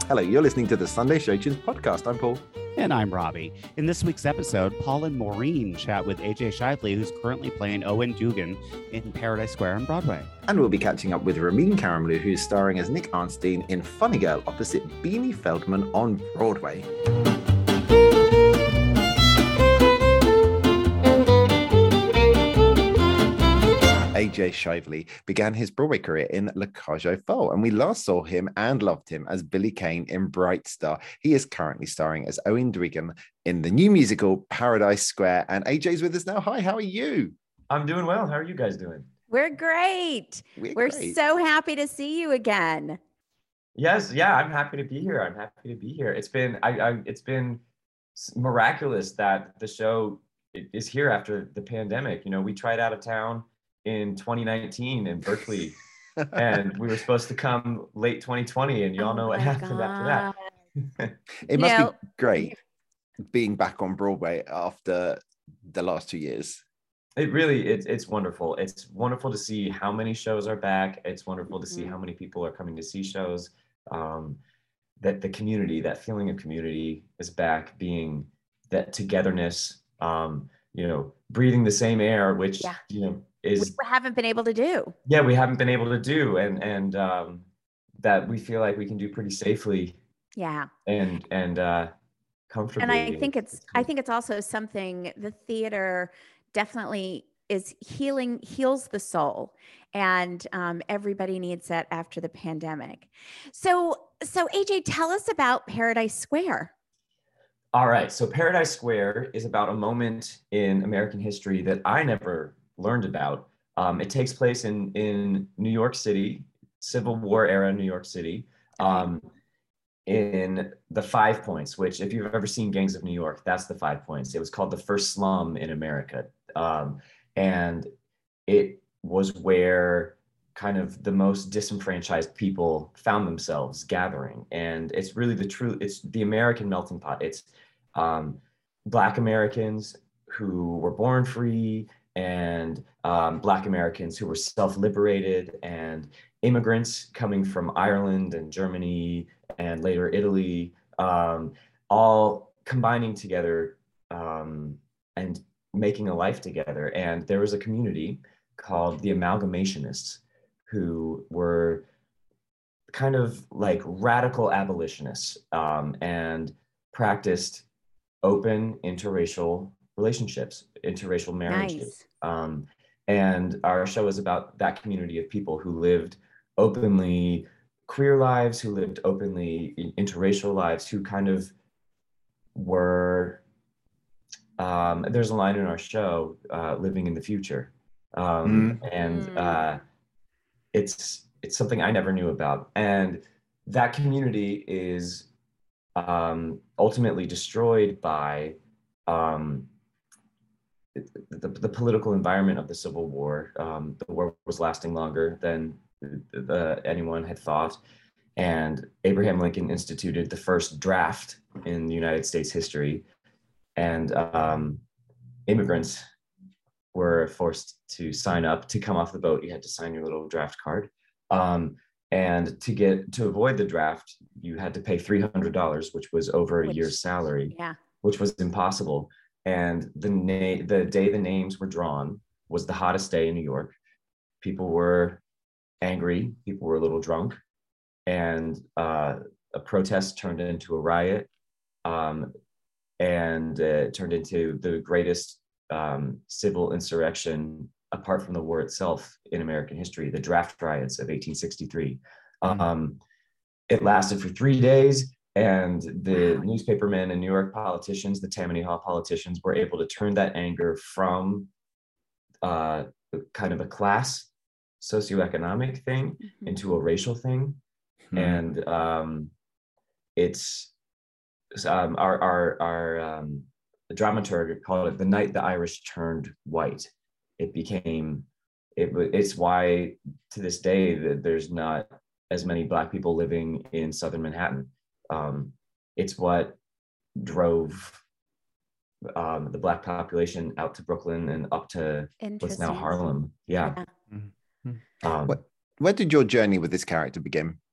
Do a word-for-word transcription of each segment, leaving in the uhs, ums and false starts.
Hello, you're listening to the Sunday Show Tunes podcast. I'm Paul. And I'm Robbie. In this week's episode, Paul and Maureen chat with A J Shively, who's currently playing Owen Dugan in Paradise Square on Broadway. And we'll be catching up with Ramin Karimloo, who's starring as Nick Arnstein in Funny Girl opposite Beanie Feldman on Broadway. A J Shively began his Broadway career in La Cage aux Folles, and we last saw him and loved him as Billy Kane in Bright Star. He is currently starring as Owen Dugan in the new musical Paradise Square, and A J's with us now. Hi, how are you? I'm doing well. How are you guys doing? We're great. We're, We're great. so happy to see you again. Yes, yeah, I'm happy to be here. I'm happy to be here. It's been, I, I it's been miraculous that the show is here after the pandemic. You know, we tried out of town in twenty nineteen in Berkeley, and we were supposed to come late twenty twenty, and y'all Oh know what my happened God. after that. It You must know- be great being back on Broadway after the last two years. It really, it's it's wonderful. It's wonderful to see how many shows are back. It's wonderful to see Mhm. how many people are coming to see shows. Um, that the community, that feeling of community is back, being that togetherness, um, you know, breathing the same air, which, Yeah. you know, We is, haven't been able to do. yeah, we haven't been able to do. And, and um, that we feel like we can do pretty safely Yeah. and, and uh, comfortably. And I think it's I cool. think it's also something the theater definitely is healing, heals the soul. And um, everybody needs that after the pandemic. So, so A J, tell us about Paradise Square. All right. So Paradise Square is about a moment in American history that I never learned about. Um, it takes place in, in New York City, Civil War era New York City, um, in the Five Points, which if you've ever seen Gangs of New York, that's the Five Points. It was called the first slum in America. Um, and it was where kind of the most disenfranchised people found themselves gathering. And it's really the true, it's the American melting pot. It's um, Black Americans who were born free, and um, Black Americans who were self-liberated, and immigrants coming from Ireland and Germany and later Italy, um, all combining together um, and making a life together. And there was a community called the Amalgamationists, who were kind of like radical abolitionists um, and practiced open interracial relationships, interracial marriages. Nice. Um, and our show is about that community of people who lived openly queer lives, who lived openly interracial lives, who kind of were, um, there's a line in our show, uh, living in the future. Um, Mm. And Mm. uh, it's it's something I never knew about. And that community is um, ultimately destroyed by um, the, the political environment of the Civil War. Um, the war was lasting longer than the, anyone had thought. And Abraham Lincoln instituted the first draft in the United States history. And um, immigrants were forced to sign up to come off the boat. You had to sign your little draft card. Um, and to get to avoid the draft, you had to pay three hundred dollars, which was over a Which- year's salary, Yeah. which was impossible. And the na- the day the names were drawn was the hottest day in New York. People were angry. People were a little drunk. And uh, a protest turned into a riot. Um, and uh, it turned into the greatest um, civil insurrection apart from the war itself in American history, the draft riots of eighteen sixty-three. Mm. Um, it lasted for three days, and the Wow. newspapermen and New York politicians, the Tammany Hall politicians, were able to turn that anger from uh, kind of a class socioeconomic thing Mhm. into a racial thing. Hmm. And um, it's um, our our our um, the dramaturg called it the night the Irish turned white. It became it. It's why to this day that there's not as many Black people living in Southern Manhattan. Um, it's what drove um, the Black population out to Brooklyn and up to what's now Interesting. Harlem. Yeah. Yeah. Mhm. Um, What- Where did your journey with this character begin?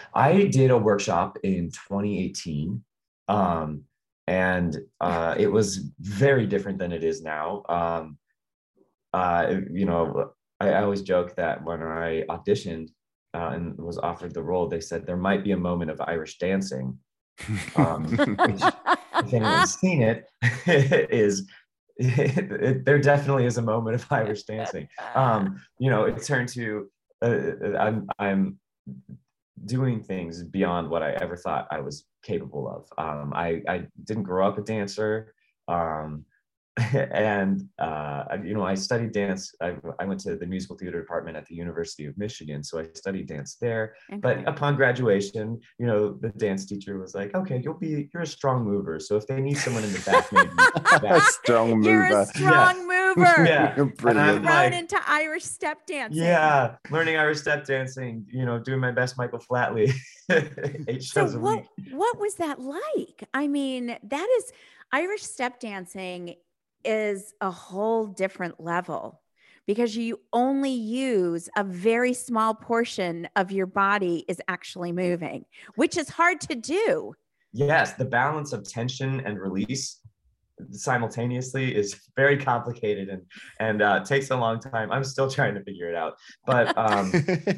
I did a workshop in twenty eighteen, um, and uh, it was very different than it is now. Um, uh, you know, I, I always joke that when I auditioned uh, and was offered the role, they said there might be a moment of Irish dancing. Um, which, if anyone's seen it, is it, it, there definitely is a moment of Irish dancing. Um, you know, it turned to uh, I'm I'm doing things beyond what I ever thought I was capable of. Um, I I didn't grow up a dancer. Um, and uh, you know, I studied dance. I, I went to the musical theater department at the University of Michigan, so I studied dance there. Okay. But upon graduation, you know, the dance teacher was like, "Okay, you'll be you're a strong mover. So if they need someone in the back, maybe a strong mover. You're a strong yeah. mover. Yeah, and I'm thrown like, into Irish step dancing. Yeah, learning Irish step dancing. You know, doing my best Michael Flatley. Eight shows so a what, week. What was that like? I mean, that is Irish step dancing. Is a whole different level because you only use a very small portion of your body is actually moving, which is hard to do. Yes, the balance of tension and release simultaneously is very complicated and and uh, takes a long time. I'm still trying to figure it out, but um,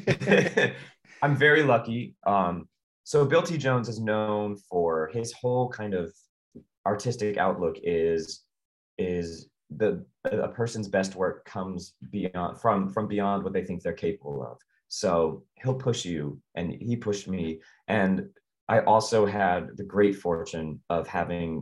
I'm very lucky. Um, so Bill T. Jones is known for his whole kind of artistic outlook is is the a person's best work comes beyond from from beyond what they think they're capable of. So he'll push you, and he pushed me. And I also had the great fortune of having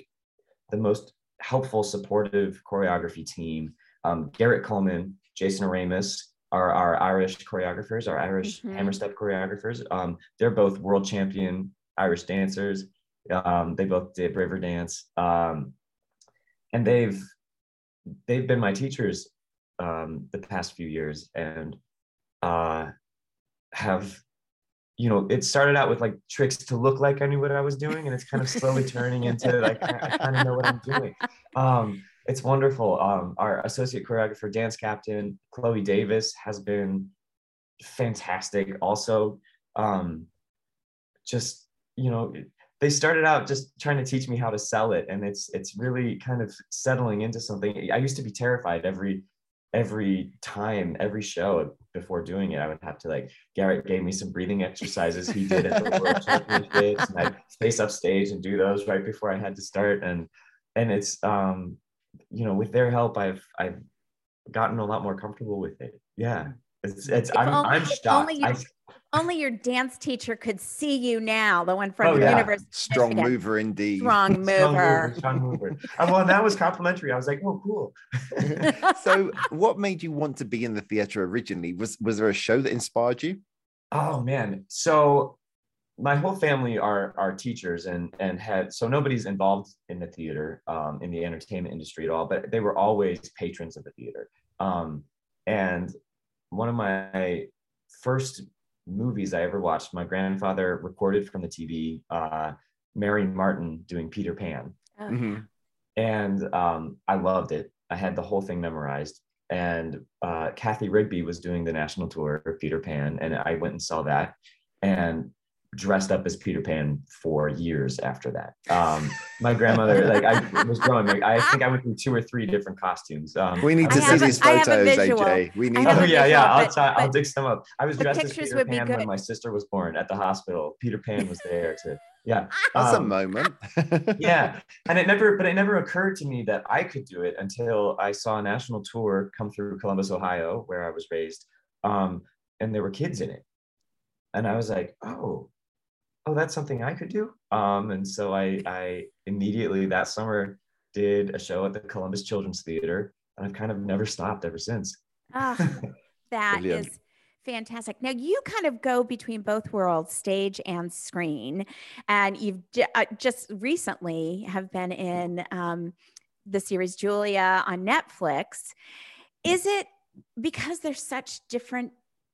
the most helpful, supportive choreography team. Um, Garrett Coleman, Jason Aramis are our Irish choreographers, our Irish mm-hmm. hammer step choreographers. Um, they're both world champion Irish dancers. Um, they both did Riverdance. Um, And they've they've been my teachers um, the past few years, and uh, have, you know, it started out with like tricks to look like I knew what I was doing, and it's kind of slowly turning into like I kind of know what I'm doing. Um, it's wonderful. Um, our associate choreographer, dance captain Chloe Davis, has been fantastic. Also, um, just you know. It, They started out just trying to teach me how to sell it, and it's it's really kind of settling into something. I used to be terrified every every time, every show before doing it. I would have to like Garrett gave me some breathing exercises he did at the World Championships, and I'd face up stage and do those right before I had to start. And and it's um you know, with their help, I've I've gotten a lot more comfortable with it. Yeah, it's it's I'm only, I'm shocked. Only you- I, Only your dance teacher could see you now, the one from oh, the yeah. University. Strong mover indeed. Strong mover. Strong mover. Strong mover. And well, that was complimentary. I was like, oh, cool. So what made you want to be in the theater originally? Was was there a show that inspired you? Oh man. So my whole family are are teachers, and and had so nobody's involved in the theater, um, in the entertainment industry at all, but they were always patrons of the theater. Um, and one of my first movies I ever watched, my grandfather recorded from the T V uh, Mary Martin doing Peter Pan. Oh, mm-hmm. And um, I loved it. I had the whole thing memorized. And uh, Kathy Rigby was doing the national tour of Peter Pan, and I went and saw that and dressed up as Peter Pan for years after that. Um, my grandmother, like I was growing, like, I think I went through two or three different costumes. Um, we need to see these photos, A J. We need. Oh yeah, yeah. I'll, but, try, I'll dig some up. I was dressed as Peter would Pan be when my sister was born at the hospital. Peter Pan was there to, yeah. That's um, a moment. Yeah, and it never, but it never occurred to me that I could do it until I saw a national tour come through Columbus, Ohio, where I was raised, um, and there were kids in it, and I was like, oh. oh, that's something I could do. Um, and so I, I immediately that summer did a show at the Columbus Children's Theater, and I've kind of never stopped ever since. Oh, that Brilliant. is fantastic. Now you kind of go between both worlds, stage and screen, and you've j- uh, just recently have been in um, the series Julia on Netflix. Is it because there's such different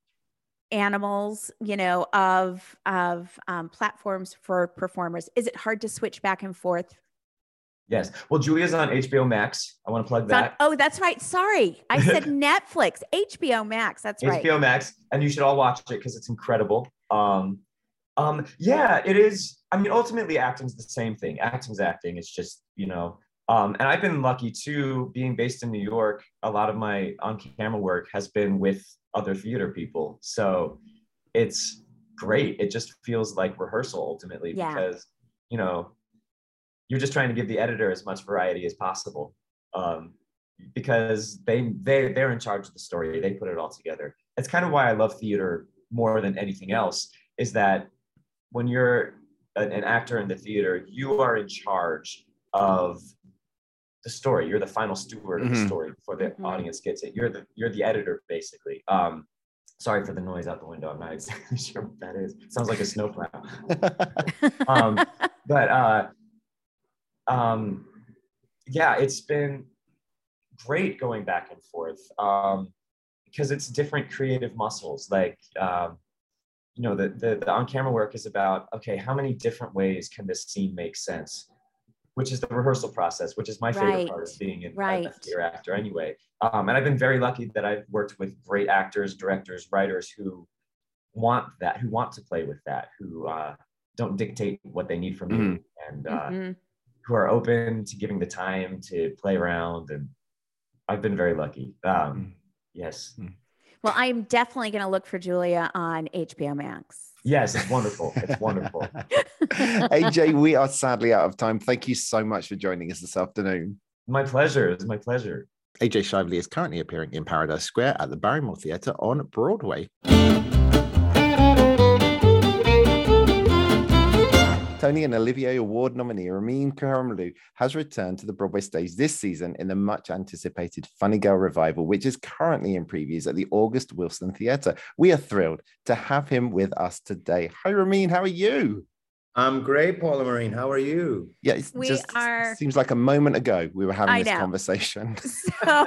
animals, you know, of of um, platforms for performers? Is it hard to switch back and forth? Yes. Well, Julia's on H B O Max. I want to plug that. On, oh, that's right. Sorry, I said Netflix. H B O Max. That's right. H B O Max, and you should all watch it because it's incredible. Um, Um, yeah, it is. I mean, ultimately, acting's the same thing. Acting's acting. It's just, you know, um, and I've been lucky too, being based in New York. A lot of my on-camera work has been with other theater people. So it's great. It just feels like rehearsal ultimately, Yeah. because, you know, you're just trying to give the editor as much variety as possible. Um, because they they they're in charge of the story. They put it all together. It's kind of why I love theater more than anything else, is that when you're an, an actor in the theater, you are in charge of the story. You're the final steward of the Mhm. story before the Mhm. audience gets it. You're the you're the editor basically. Um, sorry for the noise out the window. I'm not exactly sure what that is. It sounds like a snowplow. um, but uh, um, yeah, it's been great going back and forth, um, because it's different creative muscles. Like, um, you know, the, the, the on-camera work is about, okay, how many different ways can this scene make sense? Which is the rehearsal process, which is my favorite Right, part of being an, a, right. a theater actor anyway. Um, and I've been very lucky that I've worked with great actors, directors, writers who want that, who want to play with that, who uh, don't dictate what they need from you, Mhm. and uh, Mhm. who are open to giving the time to play around. And I've been very lucky. Um, yes. Well, I'm definitely going to look for Julia on H B O Max. Yes, it's wonderful. It's wonderful. A J, we are sadly out of time. Thank you so much for joining us this afternoon. My pleasure. It's my pleasure. A J Shively is currently appearing in Paradise Square at the Barrymore Theatre on Broadway. Tony and Olivier Award nominee Ramin Karimloo has returned to the Broadway stage this season in the much anticipated Funny Girl revival, which is currently in previews at the August Wilson Theatre. We are thrilled to have him with us today. Hi, Ramin. How are you? I'm great, Paula Marine. How are you? Yeah, it We just are- seems like a moment ago we were having I this know. conversation. So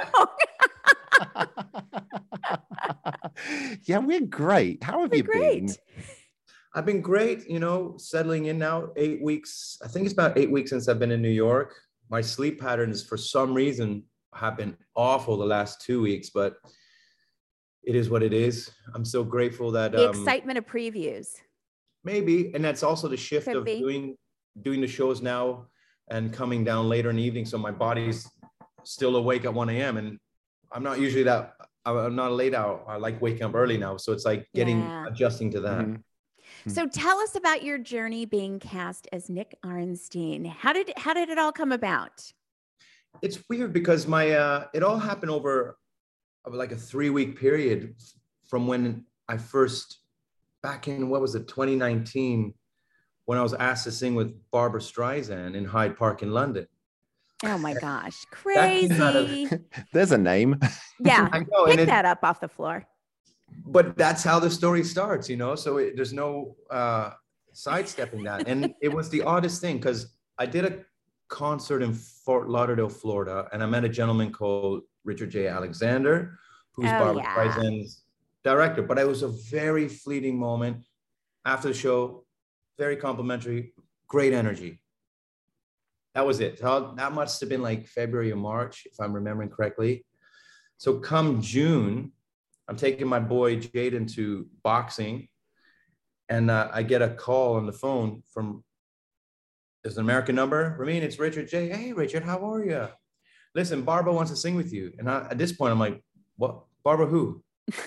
Yeah, we're great. How have we're you been? great. I've been great, you know, settling in now, eight weeks. I think it's about eight weeks since I've been in New York. My sleep patterns, for some reason, have been awful the last two weeks, but it is what it is. I'm so grateful that The um, excitement of previews. maybe, and that's also the shift Could of be. doing doing the shows now and coming down later in the evening. So my body's still awake at one a.m. and I'm not usually that, I'm not a late out. I like waking up early now. So it's like getting, Yeah. adjusting to that. Mhm. So tell us about your journey being cast as Nick Arnstein. How did how did it all come about? It's weird because my, uh, it all happened over uh, like a three week period from when I first, back in, what was it, twenty nineteen, when I was asked to sing with Barbara Streisand in Hyde Park in London. Oh my gosh, That came out of- crazy! There's a name. Yeah, I know, pick and it, that up off the floor. but that's how the story starts, you know? So it, there's no uh, sidestepping that. And it was the oddest thing because I did a concert in Fort Lauderdale, Florida, and I met a gentleman called Richard J. Alexander, who's Oh, Barbara yeah. Streisand's director. But it was a very fleeting moment after the show, very complimentary, great energy. That was it. So that must have been like February or March, if I'm remembering correctly. So come June, I'm taking my boy Jaden to boxing, and uh, I get a call on the phone from, there's an American number. Ramin, it's Richard J. Hey, Richard, how are you? Listen, Barbara wants to sing with you. And I, at this point, I'm like, what? Barbara who?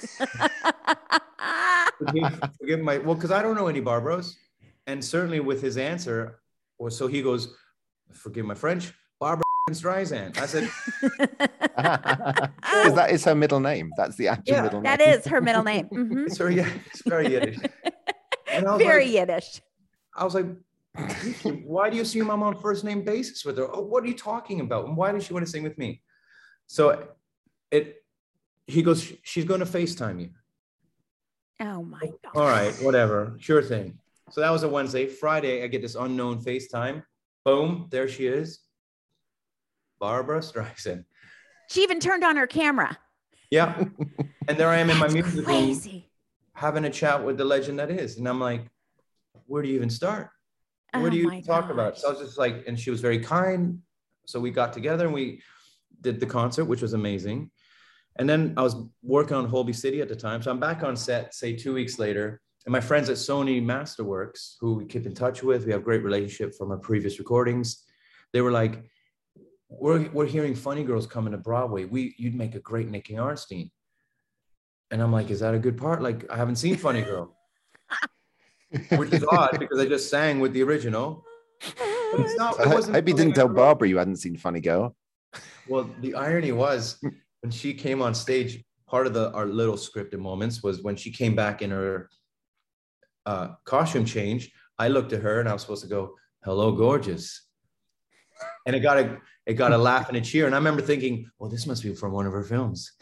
Forgive, forgive my, well, because I don't know any Barbaras. And certainly with his answer, or so he goes, forgive my French, Barbara Streisand. I said, Because that is her middle name. That's the actual Yeah. middle name. That is her middle name. Mhm. it's very, it's very Yiddish. And I was Very like, Yiddish. I was like, why do you assume I'm on first name basis with her? Oh, what are you talking about? And why does she want to sing with me? So it, he goes, she's going to FaceTime you. Oh my God. All right, whatever, sure thing. So that was a Wednesday. Friday, I get this unknown FaceTime. Boom, there she is. Barbara Streisand. She even turned on her camera. Yeah. And there I am in my That's music room crazy. having a chat with the legend that is. And I'm like, where do you even start? Where Oh do you my talk about? gosh. So I was just like, and she was very kind. So we got together and we did the concert, which was amazing. And then I was working on Holby City at the time. So I'm back on set, say two weeks later. And my friends at Sony Masterworks, who we keep in touch with, we have great relationship from our previous recordings. They were like, we're, we're hearing Funny Girls coming to Broadway. We, you'd make a great Nikki Arnstein. And I'm like, is that a good part? Like, I haven't seen Funny Girl. Which is odd because I just sang with the original. But it's not, it I wasn't hope you didn't tell Barbara you hadn't seen Funny Girl. Well, the irony was when she came on stage, part of the our little scripted moments was when she came back in her uh, costume change. I looked at her and I was supposed to go, "Hello, gorgeous," and it got a it got a laugh and a cheer. And I remember thinking, "Well, this must be from one of her films."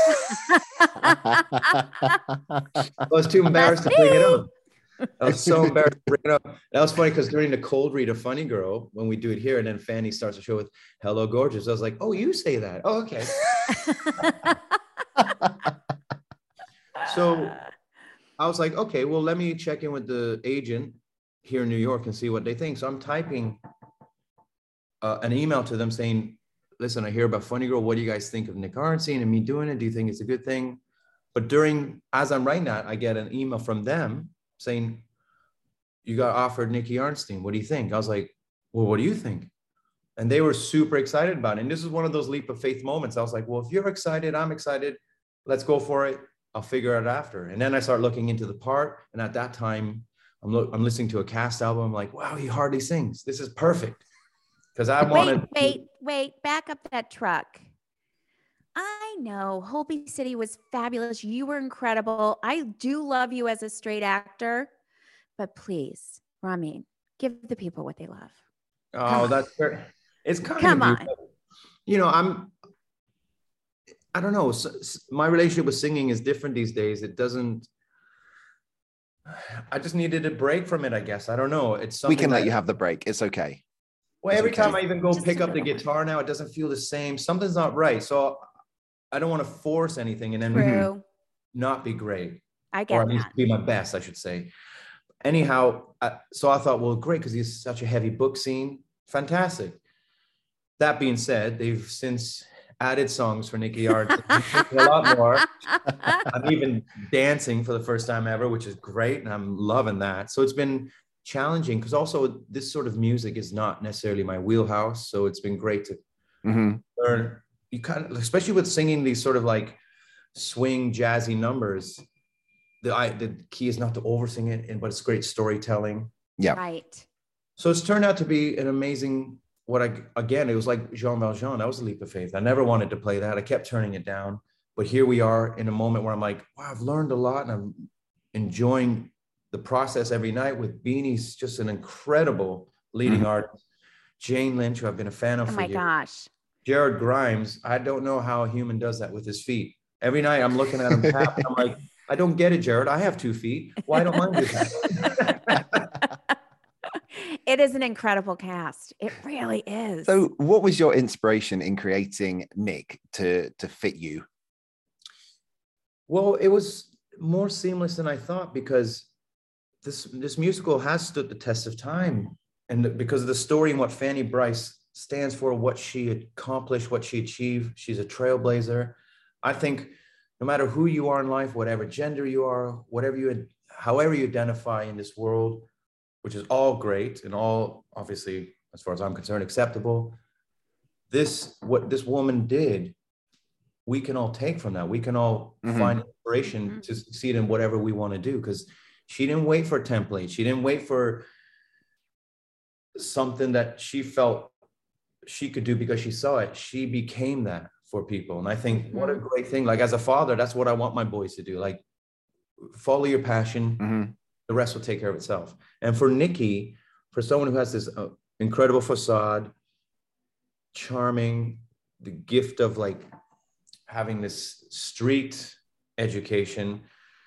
I was too embarrassed to bring it up. I was so embarrassed to bring it up. That was funny because during the cold read of Funny Girl, when we do it here, and then Fanny starts the show with "Hello, gorgeous," I was like, "Oh, you say that? Oh, okay." So I was like, "Okay, well, let me check in with the agent here in New York and see what they think." So I'm typing uh, an email to them saying, "Listen, I hear about Funny Girl. What do you guys think of Nick Arnstein and me doing it? Do you think it's a good thing?" But during, as I'm writing that, I get an email from them saying, "You got offered Nikki Arnstein. What do you think?" I was like, "Well, what do you think?" And they were super excited about it. And this is one of those leap of faith moments. I was like, well, if you're excited, I'm excited. Let's go for it. I'll figure it out after. And then I start looking into the part. And at that time, I'm, lo- I'm listening to a cast album. I'm like, wow, he hardly sings. This is perfect. Because I wanted. Wait, wait, wait. Back up that truck. I know Holby City was fabulous. You were incredible. I do love you as a straight actor. But please, Ramin, give the people what they love. Oh, that's fair. It's kind Come of, on. you know, I'm, I don't know. My relationship with singing is different these days. It doesn't, I just needed a break from it, I guess. I don't know. It's something We can let that, you have the break. It's okay. well, It's every okay. time I even go Just pick a up the little guitar now, it doesn't feel the same. Something's not right. So I don't want to force anything and then True. not be great, I or get at least that. be my best, I should say. Anyhow, I, so I thought, well, great, because he's such a heavy book scene. Fantastic. That being said, they've since added songs for Nikki Arnstein, a lot more. I'm even dancing for the first time ever, which is great, and I'm loving that. So it's been challenging because also this sort of music is not necessarily my wheelhouse. So it's been great to Mm-hmm. learn. You kind of, especially with singing these sort of like swing jazzy numbers. The I, the key is not to oversing it, and but it's great storytelling. Yeah. Right. So it's turned out to be an amazing. What I again, it was like Jean Valjean. That was a leap of faith. I never wanted to play that. I kept turning it down. But here we are in a moment where I'm like, wow, I've learned a lot, and I'm enjoying the process every night with Beanie's just an incredible leading Mhm. artist. Jane Lynch, who I've been a fan of Oh for my years. gosh. Jared Grimes, I don't know how a human does that with his feet. Every night I'm looking at him tap, and I'm like, I don't get it, Jared. I have two feet. Why don't mine do that? It is an incredible cast. It really is. So what was your inspiration in creating Nick to, to fit you? Well, it was more seamless than I thought because this, this musical has stood the test of time. And because of the story and what Fanny Brice stands for, what she accomplished, what she achieved, she's a trailblazer. I think no matter who you are in life, whatever gender you are, whatever you, however you identify in this world, which is all great and all obviously, as far as I'm concerned, acceptable. This, what this woman did, we can all take from that. We can all Mhm. find inspiration Mhm. to succeed in whatever we want to do, because she didn't wait for a template. She didn't wait for something that she felt she could do because she saw it. She became that for people. And I think what a great thing. Like as a father, that's what I want my boys to do. Like follow your passion. Mhm. The rest will take care of itself. And for Nikki, for someone who has this uh, incredible facade, charming, the gift of like having this street education,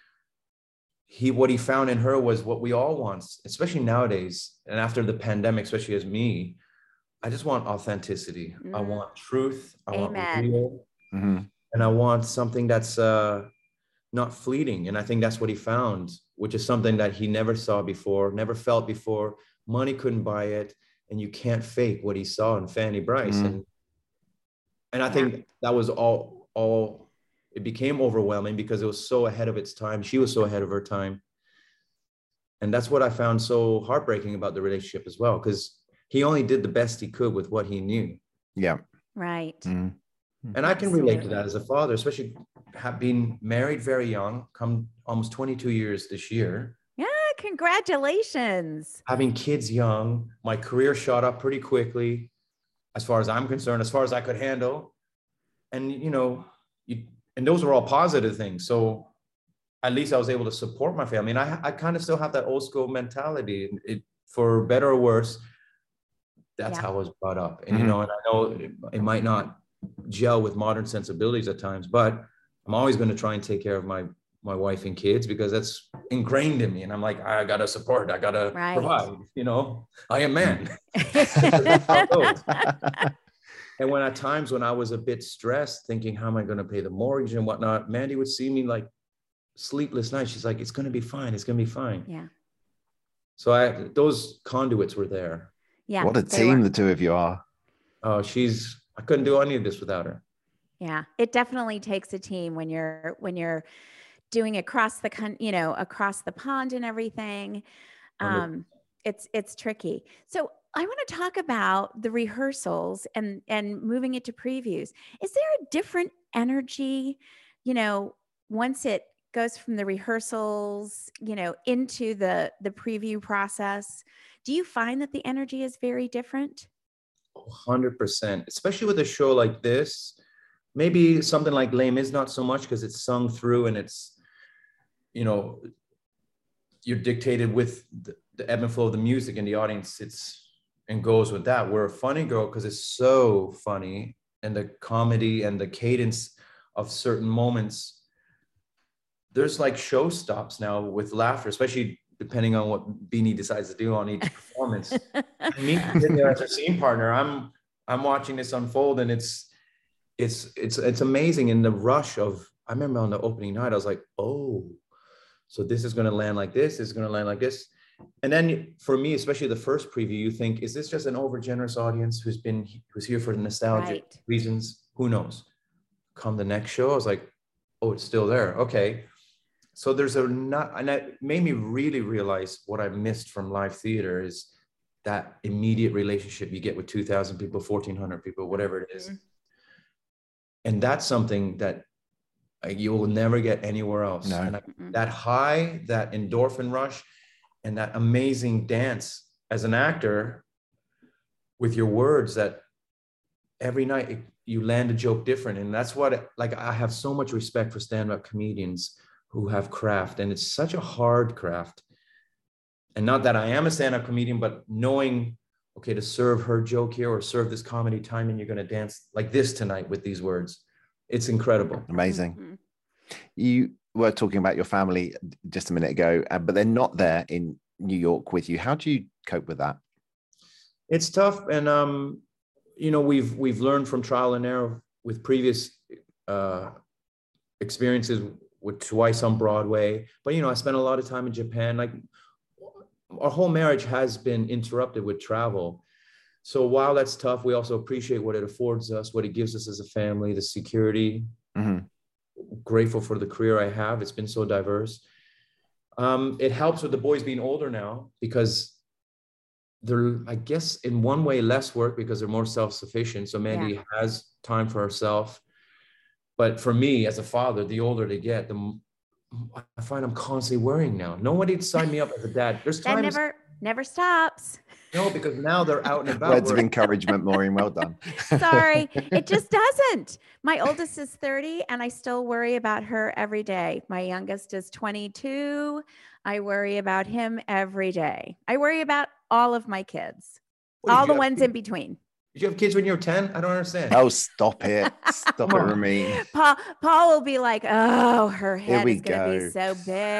he, what he found in her was what we all want, especially nowadays. And after the pandemic, especially as me, I just want authenticity. I Mm. want truth. I Amen. want real. Mhm. And I want something that's uh, not fleeting. And I think that's what he found, which is something that he never saw before, never felt before. Money couldn't buy it. And you can't fake what he saw in Fanny Brice. Mm. And, and I Yeah. think that was all, all, it became overwhelming because it was so ahead of its time. She was so ahead of her time. And that's what I found so heartbreaking about the relationship as well, because he only did the best he could with what he knew. Yeah. Right. Mm. And I can relate to Absolutely. that as a father, especially have been married very young, come almost twenty-two years this year. Yeah, congratulations. Having kids young, my career shot up pretty quickly, as far as I'm concerned, as far as I could handle. And, you know, you, and those were all positive things. So at least I was able to support my family. And I, I kind of still have that old school mentality. It, for better or worse, that's Yeah. how I was brought up. And, Mhm. you know, and I know it, it might not gel with modern sensibilities at times, but I'm always going to try and take care of my my wife and kids, because that's ingrained in me. And I'm like, I gotta support, I gotta Right. provide, you know, I am man. That's how it goes. And when at times when I was a bit stressed, thinking, how am I going to pay the mortgage and whatnot, Mandy would see me like sleepless nights. She's like, it's going to be fine. It's going to be fine. Yeah. So I, those conduits were there. Yeah. What a they team were. the two of you are. Oh, she's, I couldn't do any of this without her. Yeah. It definitely takes a team when you're, when you're doing across the, con- you know, across the pond and everything. Um, it's, it's tricky. So I want to talk about the rehearsals and, and moving it to previews. Is there a different energy, you know, once it goes from the rehearsals, you know, into the, the preview process? Do you find that the energy is very different? one hundred percent, especially with a show like this. Maybe something like Les Mis not so much, because it's sung through and it's, you know, you're dictated with the, the ebb and flow of the music, and the audience it's and goes with that. We're a Funny Girl because it's so funny, and the comedy and the cadence of certain moments, there's like show stops now with laughter, especially depending on what Beanie decides to do on each performance. Me sitting there as a scene partner, I'm I'm watching this unfold, and it's it's it's it's amazing. In the rush of, I remember on the opening night, I was like, oh, so this is going to land like this, this is going to land like this. And then for me, especially the first preview, you think, is this just an overgenerous audience who's been who's here for nostalgic Right. reasons? Who knows? Come the next show, I was like, oh, it's still there. Okay. So there's a not, and that made me really realize what I missed from live theater is that immediate relationship you get with two thousand people, fourteen hundred people, whatever it is. Mhm. And that's something that uh, you will never get anywhere else. No. And I, Mm-mm. that high, that endorphin rush, and that amazing dance as an actor with your words, that every night it, you land a joke different. And that's what, it, like, I have so much respect for stand-up comedians who have craft, and it's such a hard craft. And not that I am a stand-up comedian, but knowing, okay, to serve her joke here or serve this comedy time, and you're going to dance like this tonight with these words. It's incredible. Amazing. Mhm. You were talking about your family just a minute ago, uh, but they're not there in New York with you. How do you cope with that? It's tough. And, um, you know, we've, we've learned from trial and error with previous uh, experiences with Twice on Broadway. But, you know, I spent a lot of time in Japan. Like, our whole marriage has been interrupted with travel. So while that's tough, we also appreciate what it affords us, what it gives us as a family, the security. Mm-hmm. Grateful for the career I have. It's been so diverse. Um, it helps with the boys being older now, because they're, I guess, in one way less work because they're more self-sufficient. So Mandy Yeah. has time for herself. But for me as a father, the older they get, the m- I find I'm constantly worrying now. Nobody signed me up as a dad. There's That times, never, never stops. no, because now they're out and about. Words of where- encouragement, Maureen. Well done. Sorry, it just doesn't. My oldest is thirty and I still worry about her every day. My youngest is twenty-two. I worry about him every day. I worry about all of my kids, What, did all you the have ones kids- in between. Did you have kids when you were ten? I don't understand. Oh, stop it. Stop it, Come on. Ramin. Paul, Paul will be like, oh, her Here head we is going to go. be so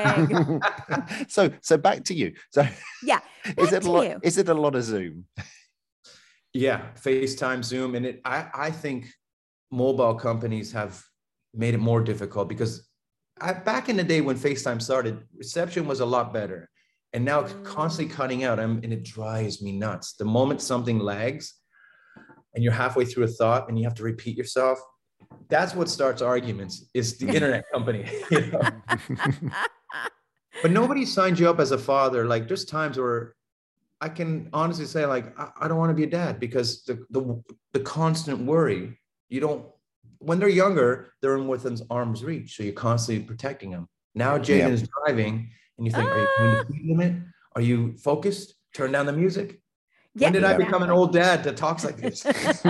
big. so, so back to you. So, Yeah, is back it a to lot? you. Is it a lot of Zoom? Yeah, FaceTime, Zoom, and it. I, I think mobile companies have made it more difficult, because I, back in the day when FaceTime started, reception was a lot better, and now it's constantly cutting out, and, and it drives me nuts. The moment something lags, and you're halfway through a thought, and you have to repeat yourself, that's what starts arguments. Is the internet company? You know? But nobody signed you up as a father. Like there's times where I can honestly say, like, I, I don't want to be a dad because the, the the constant worry, you don't, when they're younger, they're in within arm's reach. So you're constantly protecting them. Now Jaden Yeah. is driving and you think, are you going to speed limit? Are you focused? Turn down the music. Yeah, When did I exactly. become an old dad that talks like this?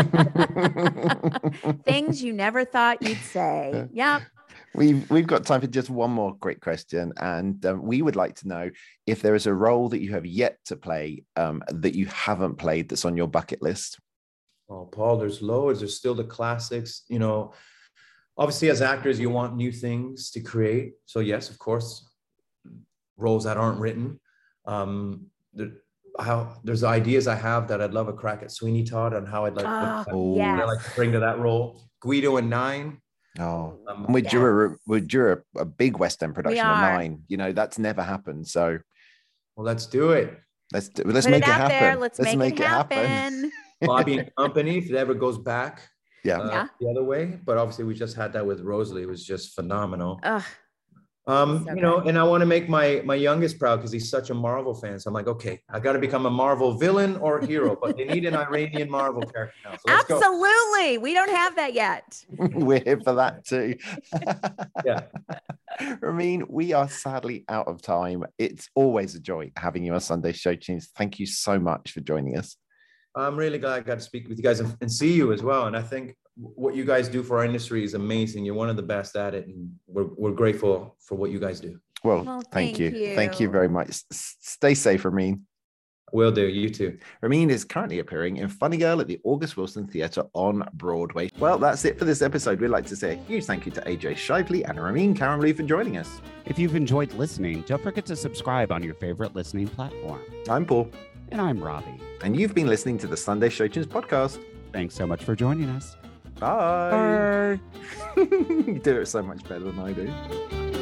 Things you never thought you'd say. Yep. We've we've got time for just one more quick question, and um, we would like to know if there is a role that you have yet to play um, that you haven't played that's on your bucket list. Oh, Paul, there's loads. There's still the classics. You know, obviously as actors, you want new things to create. So yes, of course, roles that aren't written. Um, there, how there's ideas I have that I'd love a crack at Sweeney Todd on how I'd like, Oh, what yes. I'd like to bring to that role. Guido and Nine. Oh, Um, and we're yes. due a, we're due a, a big West End production of are. Nine. You know, that's never happened. So well, let's do it. let's do, let's Put make it it, out happen. there. Let's, make, it happen. Bobby and Company, if it ever goes back Yeah. uh, Yeah. the other way. But obviously, we just had that with Rosalie. It was just phenomenal. Ugh, Um, so you know, good. and I want to make my my youngest proud because he's such a Marvel fan. So I'm like, okay, I got to become a Marvel villain or hero, but they need an Iranian Marvel character now. So let's go. absolutely. We don't have that yet. We're here for that too. Yeah. Ramin, we are sadly out of time. It's always a joy having you on Sunday Show Tunes. Thank you so much for joining us. I'm really glad I got to speak with you guys and, and see you as well. And I think what you guys do for our industry is amazing. You're one of the best at it, and we're we're grateful for what you guys do. Well, Well, thank, thank you. Thank you you. very much. S- stay safe, Ramin. Will do. You too. Ramin is currently appearing in Funny Girl at the August Wilson Theatre on Broadway. Well, that's it for this episode. We'd like to say a huge thank you to A J Shively and Ramin Karimloo for joining us. If you've enjoyed listening, don't forget to subscribe on your favorite listening platform. I'm Paul, And I'm Robbie. and you've been listening to the Sunday Show Tunes podcast. Thanks so much for joining us. Bye. Bye. You do it so much better than I do.